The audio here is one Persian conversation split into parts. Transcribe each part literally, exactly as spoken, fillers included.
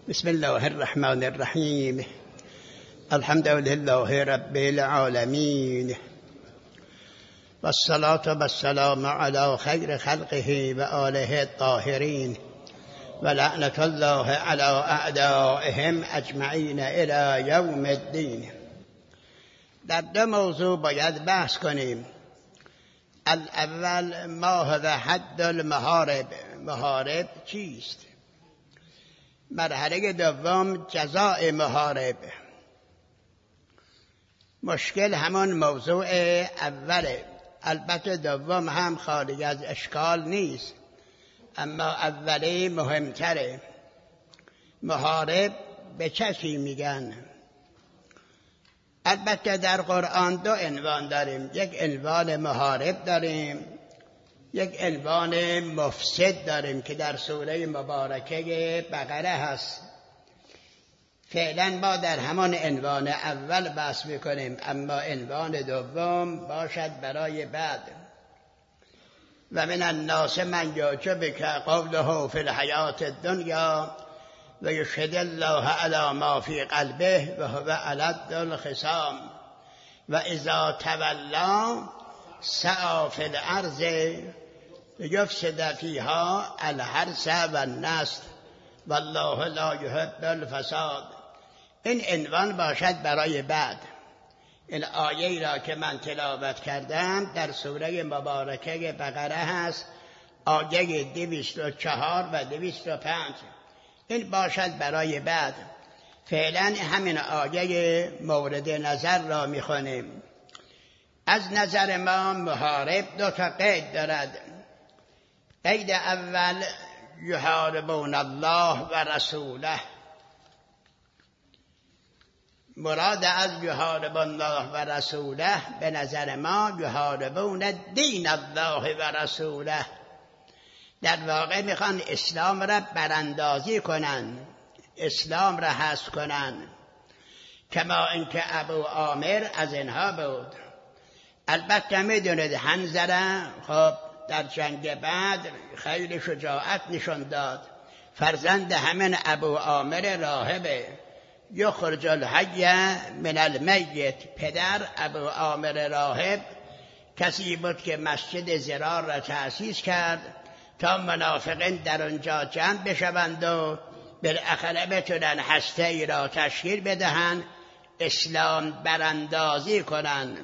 بسم الله الرحمن الرحیم. الحمد لله رب العالمین و الصلاة و السلام علی خیر خلقه و آله الطاهرین و لعنت الله علی اعدائهم اجمعین الی یوم الدین. در دو موضوع باید بحث کنیم. الاول ما هو حد المحارب، محارب چیست؟ مرحله دوم جزاء محارب. مشکل همون موضوع اوله، البته دوم هم خالی از اشکال نیست، اما اولی مهمتره. محارب به کسی میگن؟ البته در قرآن دو عنوان داریم، یک عنوان محارب داریم، یک عنوان مفسد داریم که در سوره مبارکه بقره هست. فعلا ما در همان عنوان اول بحث میکنیم، اما عنوان دوم باشد برای بعد. و من الناس من یعجبک قوله فی الحیاة الدنیا و یشهد الله علی ما فی قلبه و هو الد الخصام و اذا تولی سعی فی الارض یفسد فیها الحرث و النسل والله لا یحب الفساد. این عنوان باشد برای بعد. این آیه را که من تلاوت کردم در سوره مبارکه بقره هست، آیه دویست و چهار و دویست و پنج. این باشد برای بعد. فعلا همین آیه مورد نظر را میخونیم. از نظر ما محارب دو تا قید دارد. قید اول یحاربون الله و رسوله. مراد از یحاربون الله و رسوله به نظر ما یحاربون دین الله و رسوله. در واقع میخوان اسلام را براندازی کنن، اسلام را حذف کنن، کما اینکه ابو عامر از اینها بود. البته میدونید حنظله خب در جنگ بدر خیلی شجاعت نشان داد، فرزند همین ابو عامر راهبه. یخرج الحی من المیت، پدر ابو عامر راهب کسی بود که مسجد زرار را تأسیس کرد تا منافقین در اونجا جمع بشوند و بالاخره بتونن هسته ای را تشکیل بدهند، اسلام براندازی کنند.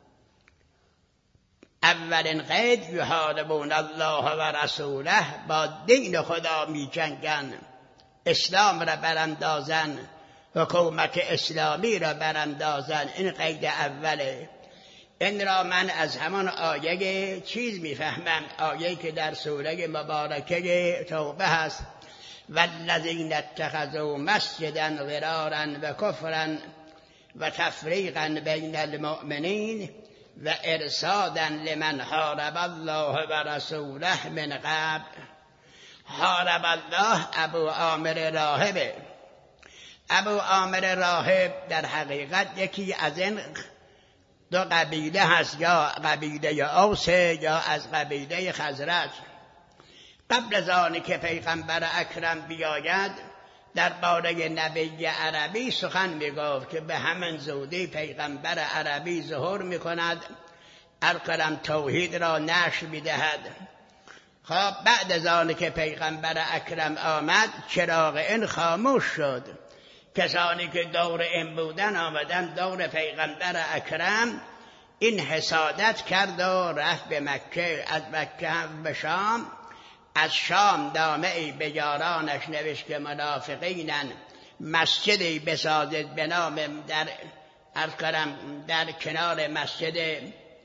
اولین قید یحاربون الله و رسوله، با دین خدا می جنگن، اسلام را براندازن، حکومت اسلامی را براندازن. این قید اوله. این را من از همان آیه چیز میفهمم، آیه که در سوره مبارکه توبه هست، والذین اتخذوا مسجدا ضرارا و کفرا و تفریقا بین المؤمنین و ارصادا لمن حارب الله و رسوله من قبل. حارب الله ابو عامر راهبه. ابو عامر راهب در حقیقت یکی از این دو قبیله هست، یا قبیله اوس یا از قبیله خزرج. قبل از آن که پیغمبر اکرم بیاید درباره نبی عربی سخن میگفت که به همین زودی پیغمبر عربی ظهور میکند، اکرم توحید را نشر میدهد. خب بعد از آن که پیغمبر اکرم آمد چراغ این خاموش شد. کسانی که دور این بودن آمدن دور پیغمبر اکرم، این حسادت کرد و رفت به مکه. از مکه به شام، از شام نامه ای به یارانش نوشت که منافقینن، مسجدی بسازید به نام در اکرم در کنار مسجد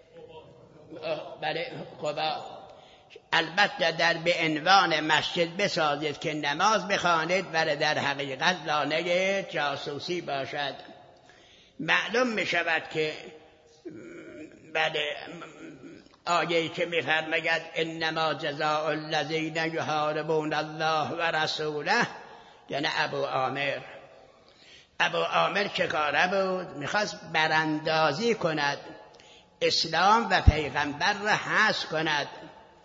بله قبا، البته در به عنوان مسجد بسازید که نماز بخوانید، ولی در حقیقت لانه جاسوسی باشد. معلوم می شود که بله آیه‌ای که می فرماید انما جزاء الذین یحاربون الله و رسوله، یعنی ابو عامر. ابو عامر چه کاره بود؟ میخواست براندازی کند، اسلام و پیغمبر را حذف کند.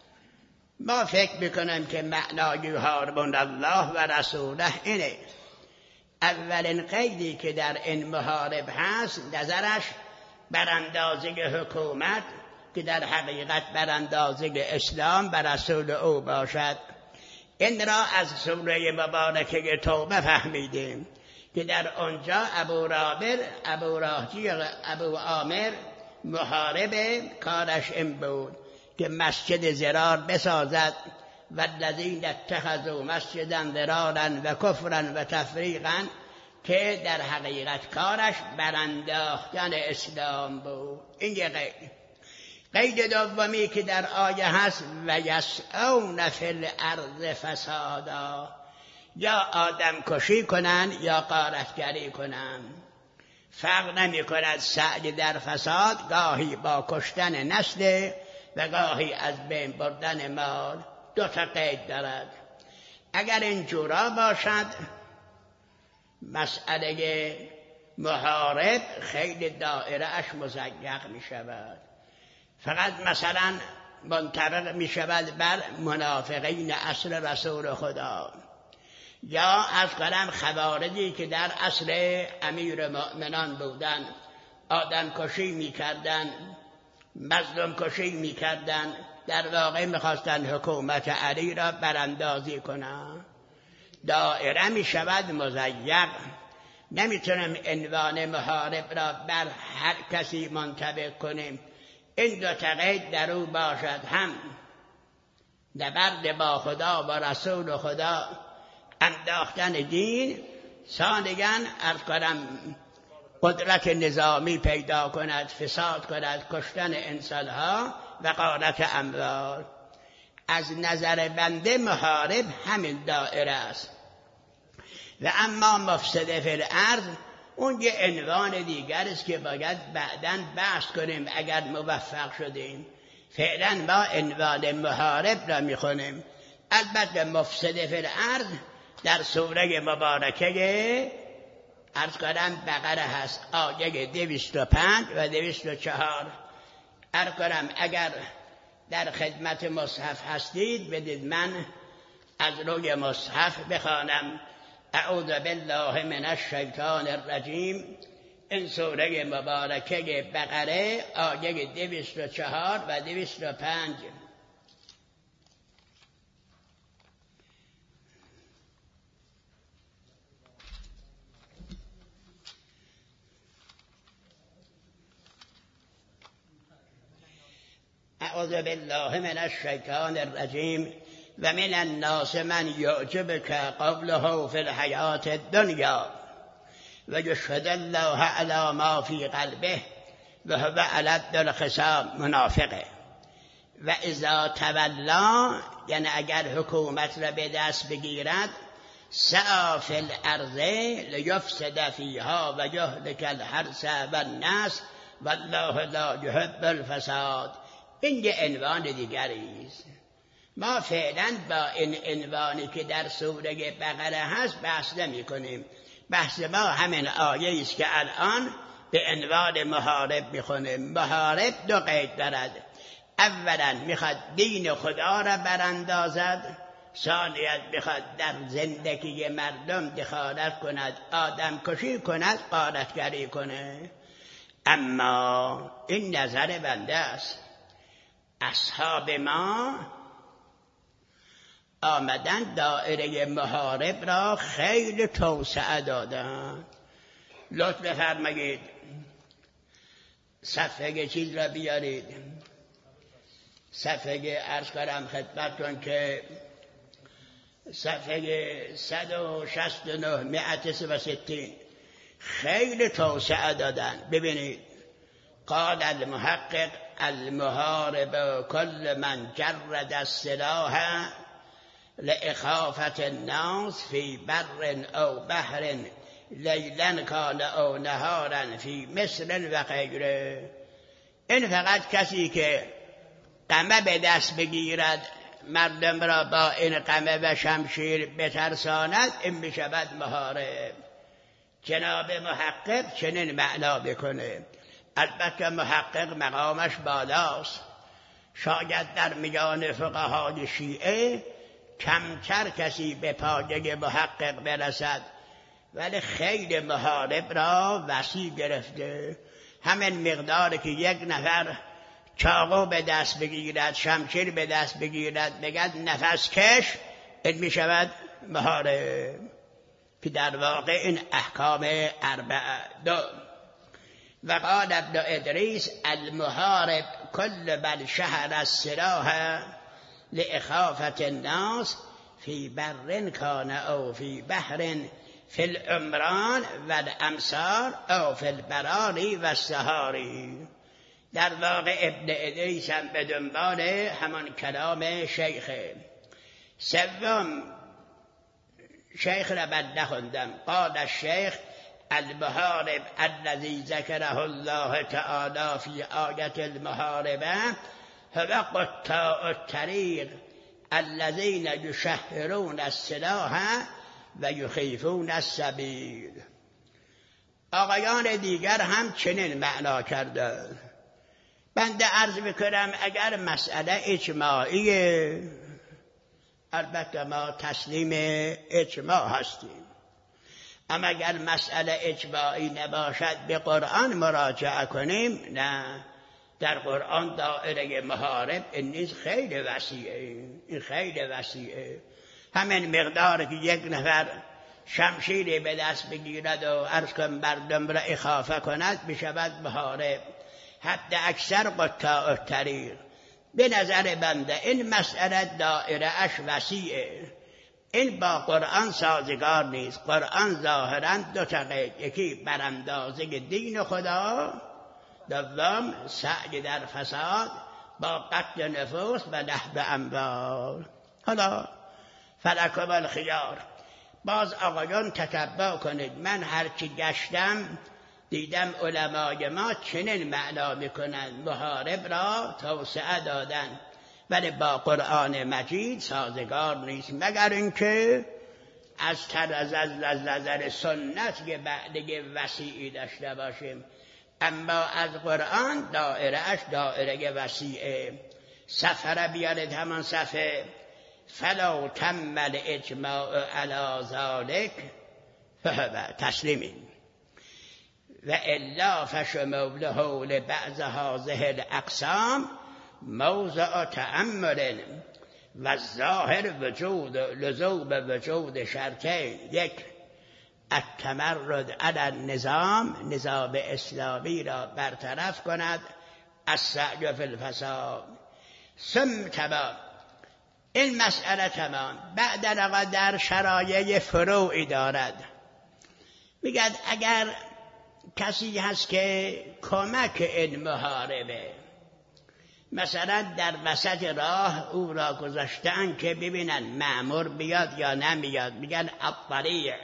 ما فکر میکنم که معنای یحاربون الله و رسوله اینه. اولین قیدی که در این محارب هست نظرش بر اندازه حکومت که در حقیقت بر اندازه اسلام و رسول او باشد. این را از سوره مبارکه توبه فهمیدیم که در آنجا ابو رابر ابو راهجی ابو عامر محارب کارش این بود که مسجد ضرار بسازد و الذین اتخذوا مسجدا ضرارا و کفرا و تفریقا، که در حقیقت کارش برانداختن اسلام بود. این یه قید. قید دومی که در آیه هست و یسعون فی الارض فسادا، یا آدم کشی کنن یا غارتگری کنن، فرق نمی کند سعی در فساد گاهی با کشتن نسل و گاهی از بین بردن مال. دو تا قید دارد. اگر اینجورا باشد مسئله محارب خیلی دائره اش مضیق می شود، فقط مثلا منطبق می شود بر منافقین اصل رسول خدا، یا از کنم خوارجی که در اصل امیر مؤمنان بودن، آدم کشی می کردن، مظلوم کشی می کردن، در واقع می خواستن حکومت علی را براندازی کنن. دائره می شود مضیق. نمی تونیم عنوان محارب را بر هر کسی منطبق کنیم. این دو تا قید در او باشد، هم نبرد با خدا و رسول خدا، انداختن دین، ثانیاً عرض کنم قدرت نظامی پیدا کند، فساد کند، کشتن انسانها و غارت اموال. از نظر بنده محارب همین دائره است. و اما مفسد فی الارض اون یه عنوان دیگر است که باید بعداً بحث کنیم اگر موفق شدیم. فعلا ما عنوان محارب را میخونیم. البته مفسد فی الارض در سوره مبارکه عرض کنم بقره هست، آیه دویست و پنج و دویست و چهار. عرض کنم اگر در خدمت مصحف هستید بدید من از روی مصحف بخوانم. اعوذ بالله من الشیطان الرجیم. این سوره مبارکه بقره آیه دویست و چهار و دویست و پنج. اعوذ بالله من الشیطان الرجیم. و من الناس من یعجبک قوله فی الحیات الدنیا و یشهد الله علی ما فی قلبه و هو الد الخصام. منافقه. و اذا تولا، یعنی اگر حکومت را به دست بگیرد، سعی فی الارض لیفسد فیها و یهلک الحرث و النسل والله لا یحب الفساد. این یه عنوان دیگری است. ما فعلا با این عنوانی که در سوره بقره هست بحث نمی کنیم. بحث ما همین آیه است که الان به عنوان محارب میخونیم. محارب دو قید دارد. اولا میخواد دین خدا را براندازد، ثانیاً میخواد در زندگی مردم دخالت کند، آدم کشی کند، غارتگری کند. اما این نظر بنده است. اصحاب ما آمدن دائره محارب را خیلی توسعه دادن. لطف فرمایید صفحه چیز را بیارید، صفحه عرض کنم خدمتتون که صفحه صد و شصت و نه مئة و ستین. خیلی توسعه دادن. ببینید قال المحقق المحارب کل من جرد السلاح لإخافة الناس في بر أو بحر لیلا کان او نهارا فی مصر و غیره. این فقط کسی که قمه به دست بگیرد، مردم را با این قمه و شمشیر بترساند، این میشود محارب. جناب محقق چنین معنا بکنه. البته محقق مقامش بالاست. شاید در میان فقهای شیعه کمتر کسی به پایه محقق برسد. ولی خیلی محارب را وسیع گرفته. همین مقداری که یک نفر چاقو به دست بگیرد، شمشیر به دست بگیرد، بگد نفس کش، این می شود محارب، که در واقع این احکام اربعه دو. و قال ابن ادریس المحارب کل من شهر السلاح لإخافة الناس فی بر کان او فی بحر فی العمران و الامصار او فی البراری و السهاری. در واقع ابن ادریس هم به دنبال همان کلام شیخ. سوم شیخ را بد نخوندم. قال الشیخ المحارب الذي ذكره الله تعالى في آية المحاربة هو قطاع الطريق الذين يشهرون السلاح و یخیفون السبیل. آقایان دیگر هم چنین معنا کردند. بنده عرض میکنم اگر مسئله اجماعیه، البته ما تسلیم اجماع هستیم، اما اگر مسئله اجماعی نباشد به قرآن مراجعه کنیم، نه، در قرآن دایره محارب این نیز خیلی وسیعه، این خیلی وسیعه. همین مقدار که یک نفر شمشیری به دست بگیرد و عرض کن مردم را اخافه کند بشود محارب. حتی اکثر قطاع الطریق. به نظر بنده این مسئله دایره اش وسیعه، این با قرآن سازگار نیست. قرآن ظاهرا دو تا قید، یکی براندازه دین خدا، دوم سعی در فساد با قتل نفوس و نهب اموال. حالا فلکم الخیار. باز آقایان تتبع کنید، من هرچی گشتم دیدم علمای ما چنین معنا میکنند محارب را توسعه دادن، ولی با قرآن مجید سازگار نیست، مگر اینکه از طرز از نظر سنت که بعدی وسیعی داشته باشیم، اما از قرآن دایره اش دایره وسیعه. صفحه بیارید، همان صفحه. فلو تم الاجماع علی ذلک فهو تسلیمین و الا فشموله لبعض هذه الاقسام موضع تأمل و الظاهر وجود لزوم وجود شرطین: یک، التمرد علی النظام، نظام اسلامی را برطرف کند، السعی فی الفساد. ثم تمام. این مسئله تمام. بعد اگر در شرایع فروعی دارد، میگد اگر کسی هست که کمک این محاربه، مثلا در وسط راه او را گذاشتن که ببینن مأمور بیاد یا نمیاد، میگن الطریق،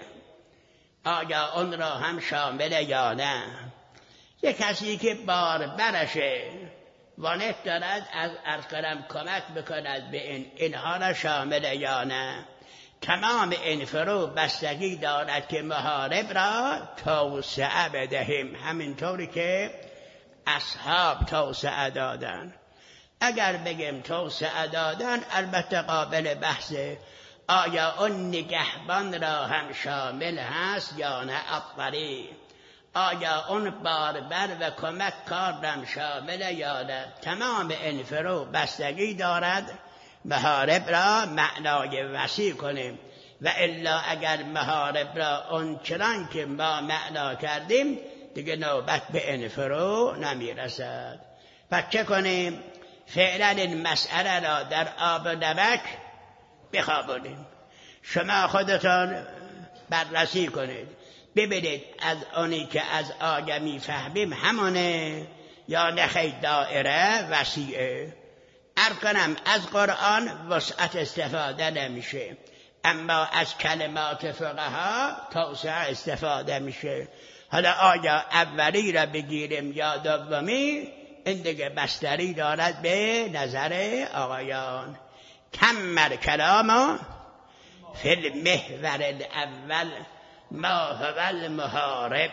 آیا اون را هم شامل یا نه. یک کسی که بار برشه وانت دارد از عرض کنم کمک بکند به این، اینها را شامل یا نه. تمام این فرو بستگی دارد که محارب را توسعه بدهیم، همینطوری که اصحاب توسعه دادن. اگر بگیم توسعه دادن، البته قابل بحثه، آیا اون نگهبان را هم شامل هست یا نه الطریق، آیا اون باربر و کمک کار هم شامل یا نه. تمام این فرو بستگی دارد محارب را معنای وسیع کنیم، و الا اگر محارب را اون چنان که ما معنا کردیم دیگه نوبت به این فرو نمیرسد. پس چه کنیم؟ فعلا این مسئله را در آب و نمک بخوابونیم. شما خودتان بررسی کنید، ببینید از اونی که از آگه میفهمیم همونه یا نخی دائره وسیعه. ارکنم از قرآن وسعت استفاده نمیشه، اما از کلمات فقها توسعه استفاده میشه. حالا آیا اولی را بگیریم یا دومی، این دیگه بستری دارد به نظر آقایان. کمر کلام فی المحور الاول ما هو المحارب.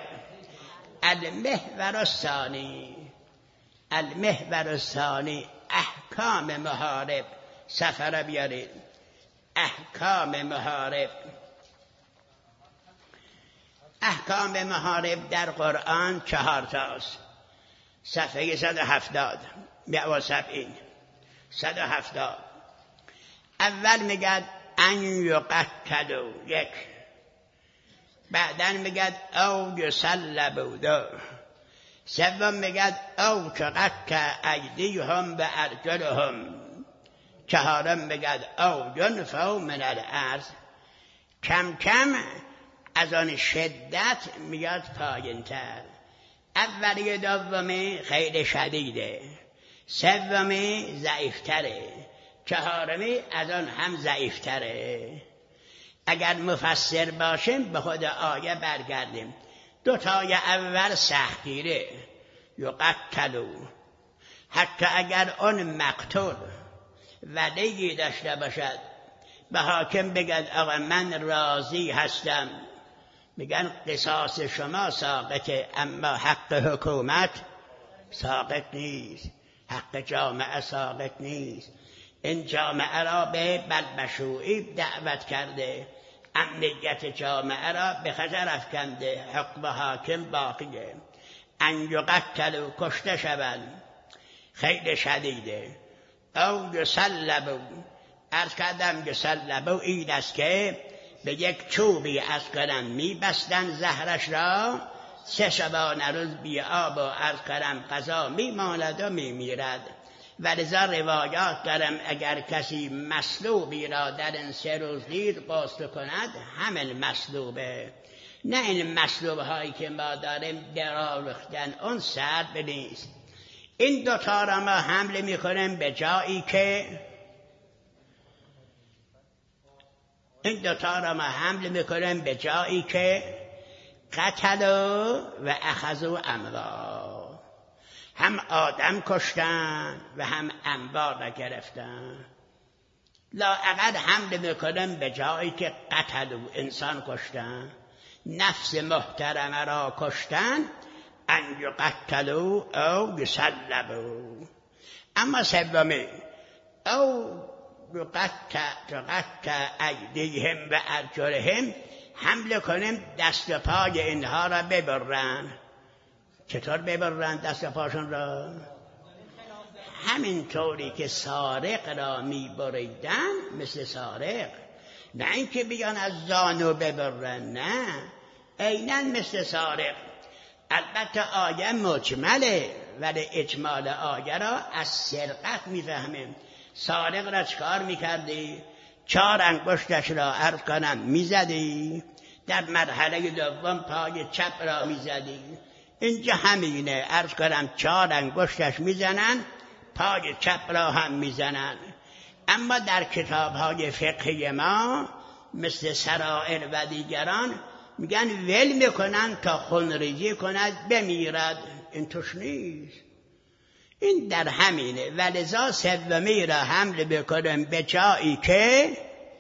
المحور الثانی، المحور الثانی احکام محارب. سفر بیارید. احکام محارب. احکام محارب در قرآن چهار تاست. صفحه صد و هفتاد و سبعین صد و هفتاد. اول میگد ان یقتلوا، یک. بعدن میگد او یصلبوا، دو. سوم میگد او تقطع ایدیهم و ارجلهم، چهارم میگد او ینفوا من الارض. کم کم از آن شدت میاد پایین تر. اولی دومی خیلی شدیده، سومی ضعیفتره، چهارمی از آن هم ضعیفتره. اگر مفسر باشیم به خود آیه برگردیم. دو تای اول سختگیره، یقتلوا، حتی اگر اون مقتول ولی داشته باشد به حاکم بگد آقا من راضی هستم، میگن قصاص شما ساقطه، اما حق حکومت ساقط نیست، حق جامعه ساقط نیست. این جامعه را به بدمشروعی دعوت کرده، امنیت جامعه را به خطر افکنده، حکم حاکم باقیه. ان یقتلوا، کشته شوند، خیلی شدیده. او یصلبوا، عرض کردم یصلبوا این است که به یک چوبی از کنم میبستن زهرش را، سه شبانه روز بی آب و عرض کنم غذا میماند و میمیرد. ولذا روایات دارم اگر کسی مصلوبی را در این سه روز دید غسل کند، همین مصلوبه، نه این مصلوب هایی که ما داریم درآوختن، اون سرد نیست. این دوتا را ما حمله میکنیم به جایی که این دوتا را ما حمله میکنیم به جایی که قتلوا و اخذوا اموال، هم آدم کشتن و هم انبار را گرفتن. لااقل حمله میکنیم به جایی که قتلوا، انسان کشتن، نفس محترمه را کشتن. ان یقتلوا او یصلبوا. اما سومی او یقطع تقطع ایدیهم و ارجلهم، حمله کنیم دست و پای اینها را ببرن. چطور ببرن دست و پاشون را؟ همین طوری که سارق را میبریدن، مثل سارق، نه اینکه بیان از زانو ببرن، نه، عیناً مثل سارق. البته آیه مجمله، ولی اجمال آیه را از سرقت میفهمیم. سارق را چکار میکردی؟ چهار انگشتش را عرض کنم میزدی، در مرحله دوم پای چپ را میزدی. اینجا همینه، عرض کنم چهار انگشتش میزنن، پای چپ را هم میزنن. اما در کتاب‌های فقهی ما مثل سرائر و دیگران میگن ول میکنن تا خونریزی کند بمیرد. این توش نیست، این در همینه. ولذا سومی را حمله بکنم به جایی که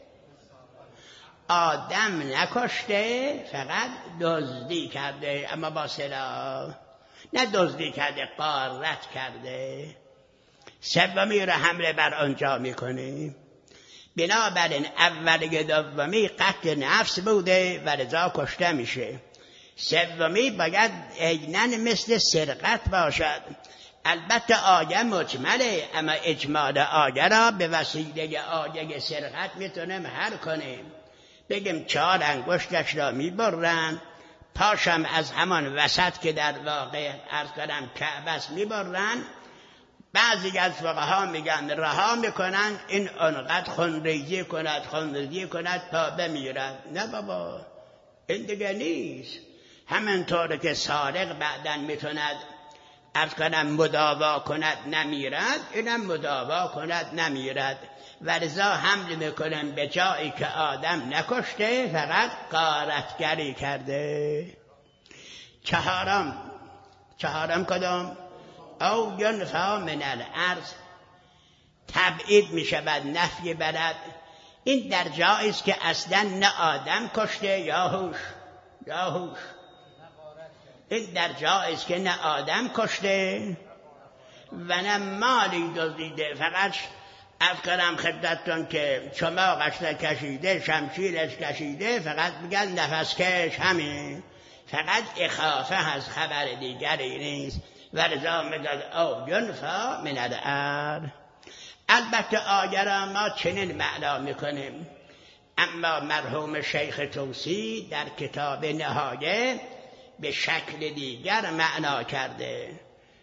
آدم نکشته، فقط دزدی کرده، اما با سلاح، نه دزدی کرده، غارت کرده. سومی را حمله بر آنجا میکنیم. بنابراین اولی دومی قتل نفس بوده و لذا کشته میشه. سومی باید عیناً مثل سرقت باشد. البته آیه مجمله، اما اجمال آیه را به وسیله آیه سرقت میتونیم حل کنیم. بگیم چهار انگشتش را میبرن، پاشم از همان وسط که در واقع عرض کنم کعبه میبرن. بعضی از فقها میگن رها میکنن، این انقدر خونریزی کند خونریزی کند تا بمیرد. نه بابا، این دیگه نیست. همینطور که سارق بعداً میتوند عرض کنم مداوا کند نمیرد، اینم مداوا کند نمیرد. ولذا حمله میکنن به جایی که آدم نکشته، فقط غارتگری کرده. چهارم چهارم کدام؟ او ینفع من الارض، تبعید میشود، نفی برد. این در جایی است که اصلا نه آدم کشته یا هوش یا هوش این در جایی است که نه آدم کشته و نه مالی دزدیده. فقط افکرم خدمتتون که چماقش کشیده، شمشیرش کشیده، فقط میگن نفس کش، همین. فقط اخافه از خبر دیگری نیست. ولذا میگد او ینفع من الارض. البته آیه را ما چنین معنا میکنیم، اما مرحوم شیخ توسی در کتاب نهایه به شکل دیگر معنا کرده.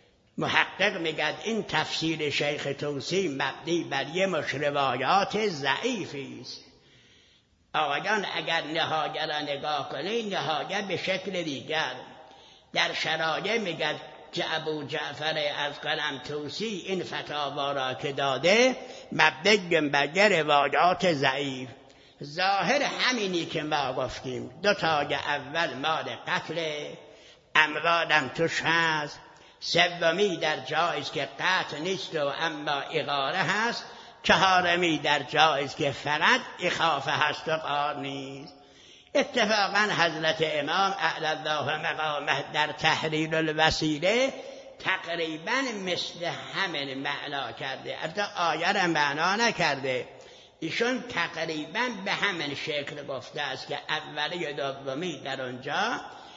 محقق میگد این تفسیر شیخ توسی مبنی بر یه مش روایات ضعیفی است. آقایان اگر نهایه را نگاه کنید، نهایه به شکل دیگر در شرایع میگد که ابو جعفر از قلم توسی این فتاوا را که داده مبنی بر روایات ضعیف. ظاهر همینی که ما گفتیم، دو تای اول مال قتل، اموالم توش هست، سومی در جایز که قتل نیست و اما اغاره هست، چهارمی در جایز که فقط اخافه هست و قار نیست. اتفاقا حضرت امام اعلی الله مقامه در تحریر الوسیله تقریبا مثل همین معنا کرده، حتی آیه را معنا نکرده، ایشون تقریبا به همین شکل گفته است که اولی دومی در اونجا،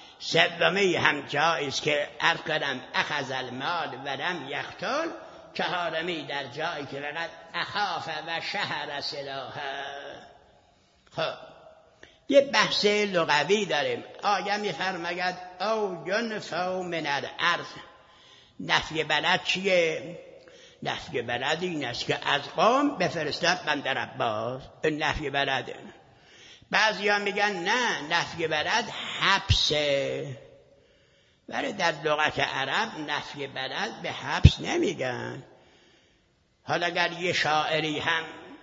سومی هم جایز که ارکنم اخذ المال و لم یقتل، چهارمی در جایی که فقط اخاف و شهر سلاحه. خب یه بحث لغوی داریم. آیه می‌فرماید او ینفع من الارض. نفی بلد چیه؟ نفی بلد این است که از قوم بفرستد بندر عباس، این نفی بلده. بعضی ها میگن نه، نفی بلد حبسه، ولی در لغت عرب نفی بلد به حبس نمیگن. حالا اگر یه شاعری هم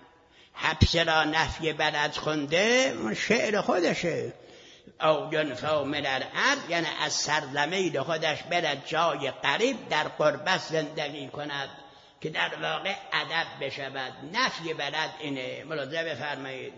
حبس را نفی بلد خونده، اون شعر خودشه. او ینفع من الارض یعنی از سرزمین خودش برد جای قریب در قربت زندگی کند که در واقع ادب بشود. نفی بلد اینه. ملاحظه بفرمایید.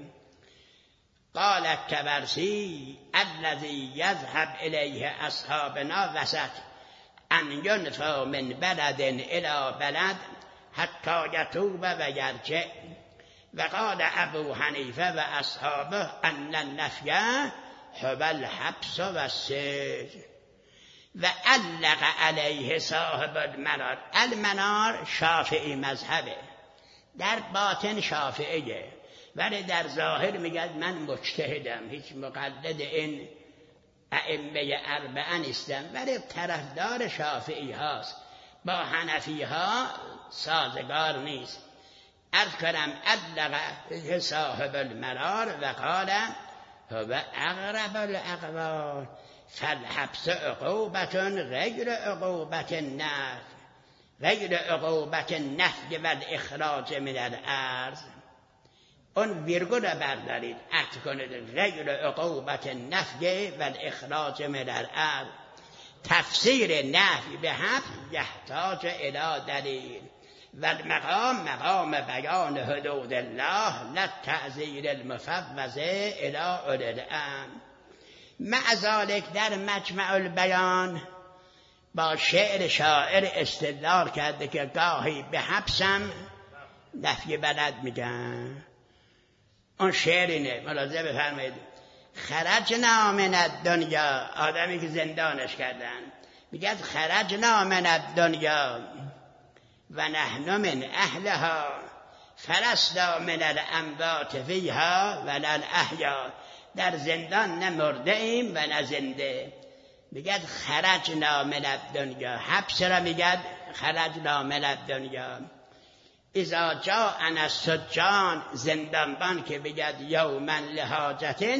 قال الطبرسی الذي يذهب الیه اصحابنا وسط ان ینفع من بلد الى بلد حتی یتوب و یرجع. و قال ابو حنیفه و اصحابه ان النفی هو الحبس و السجن. و علق علیه صاحب المنار. المنار شافعی مذهبه، در باطن شافعیه، ولی در ظاهر میگه من مجتهدم، هیچ مقلد این ائمه اربعه نیستم، ولی طرفدار شافعی هاست، با حنفی ها سازگار نیست. عرض کنم علق صاحب المنار و قال هو اقرب الاقوال فالحبس عقوبت غیر عقوبت النفی غیر عقوبت النفی و الاخراج من الارض. اون ویرگول را بردارید، عطف کنید، غیر عقوبت النفی و الاخراج من الارض. تفسیر نفی به حبس یحتاج الی دلیل و المقام مقام بیان حدود الله لا تعزیر المفوضه الی اولی الامر. مع ذلک در مجمع البیان با شعر شاعر استدلال کرده که گاهی به حبسم نفی بلد میگن. اون شعر اینه، ملاحظه بفرمایید. خرجنا من الدنیا، آدمی که زندانش کردن میگه خرجنا من الدنیا و نحن من اهلها فلسنا من الاموات فیها ولا الاحیا. در زندان نه مرده ایم و نه زنده. میگه خرجنا من الدنیا، حبس را میگه خرجنا من الدنیا. اذا جاءنا السجان، زندانبان که بگد یوما لحاجتن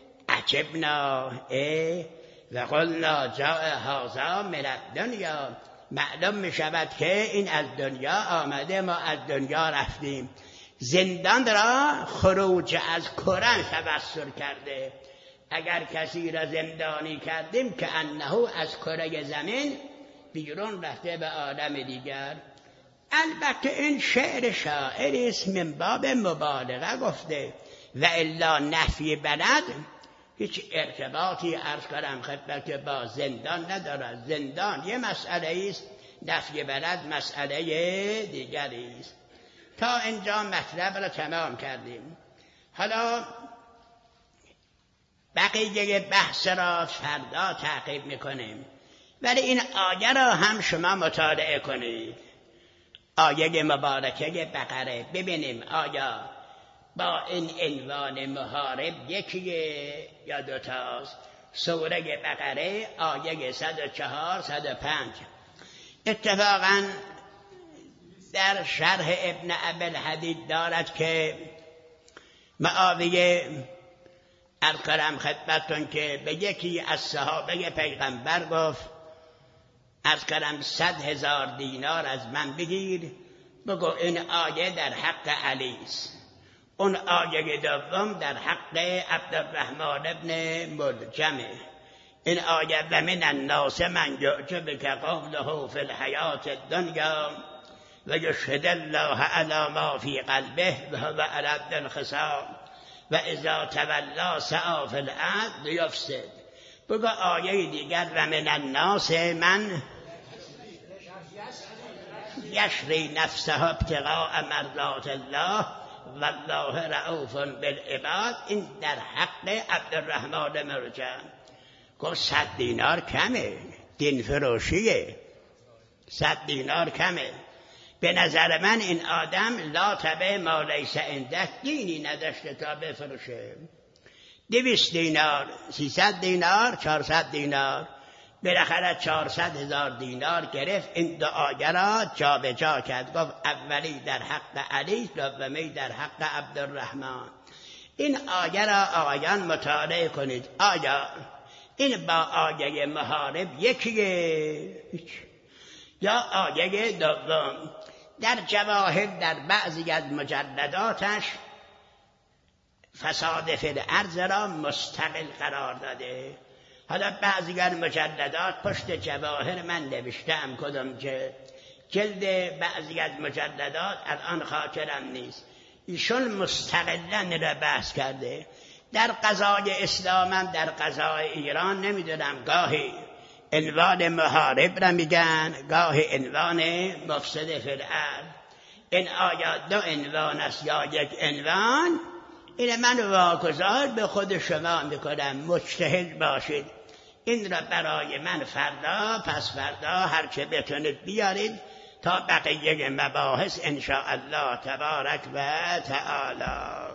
عجبنا ای و قلنا جاء هذا من الدنیا. معلوم می شود که این از دنیا آمده، ما از دنیا رفتیم. زندان را خروج از کرن تفسیر کرده. اگر کسی را زندانی کردیم که انه از کره زمین بیرون رفته به عالم دیگر. البته این شعر شاعری است من باب مبالغه گفته، و الا نفی بلد هیچ ارتباطی عرض کنم خدمت که با زندان ندارد. زندان یه مسئله است، نفی بلد مسئله دیگری است. تا اینجا مطلب را تمام کردیم. حالا بقیه بحث را فردا تعقیب میکنیم، ولی این آیه را هم شما مطالعه کنید. آیه مبارکه بقره ببینیم آیا با این عنوان محارب یکیه یا دوتاست. سوره بقره آیه صد و چهار صد و پنج. اتفاقا در شرح ابن ابی‌الحدید دارد که معاویه الکرم خدمتتون که به یکی از صحابه پیغمبر گفت از کرم صد هزار دینار از من بگیر، بگو این آیه در حق علی است. اون آیه دوم در حق عبدالرحمن ابن ملجمه. این آیه و من الناس من یعجبک قوله فی الحیات الدنیا و یشهد الله علی ما فی قلبه و هو علد الخصام و اذا تولا سعی فی الارض لیفسد. بگو آیه دیگر و من الناس من یشری نفسه ابتغاء مرضات الله والله رؤوف بالعباد. این در حق عبدالرحمن مرجان. گفت صد دینار کمه، دین فروشیه، صد دینار کمه. به نظر من این آدم لا تبع ما لیس عندک، دینی نداشته تا بفروشه. دویست دینار، سیصد دینار، چهارصد دینار، بالاخره چهارصد هزار دینار گرفت. این دو آیه را جا به جا کرد، گفت اولی در حق علی، دومی در حق عبدالرحمن. این آیه را آقایان مطالعه کنید. آیا این با آیه محارب یکیه یا آیه دوم؟ در جواهر در بعضی از مجلداتش فساد فی الارض را مستقل قرار داده. حالا بعضی از مجلدات پشت جواهر من نوشتم کدام جلد جلد بعضی از مجلدات الان خاطرم نیست. ایشون مستقلا را بحث کرده. در قضای اسلامم در قضای ایران نمیدونم گاهی عنوان محارب را میگن، گاهی عنوان مفسد فی الارض. این آیا دو عنوان است یا یک عنوان؟ این من واگذار به خود شما میکنم، مجتهد باشید. این را برای من فردا پس فردا هر چه بتونید بیارید تا بقیه مباحث ان شاء الله تبارک و تعالی.